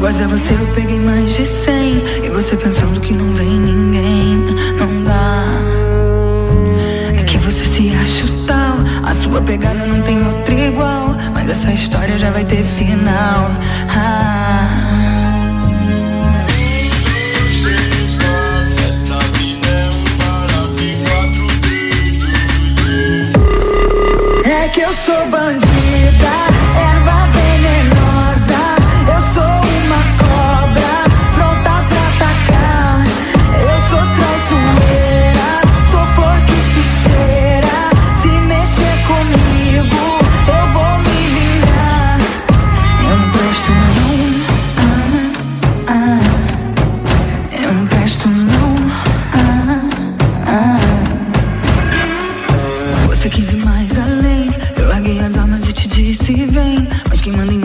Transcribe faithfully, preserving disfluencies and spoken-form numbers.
Após a você eu peguei mais de cem. E você pensando que não vem ninguém. Não dá. É que você se acha o tal. A sua pegada não tem outra igual. Mas essa história já vai ter final. Ah. É que eu sou bandida, erva venenosa. Eu sou uma cobra, pronta pra atacar. Eu sou traiçoeira, sou flor que se cheira. Se mexer comigo, eu vou me vingar. Eu não presto não, ah, ah. Eu não presto não, ah, ah. Você quis ir mais além. Larguei as armas e te disse vem. Mas quem manda em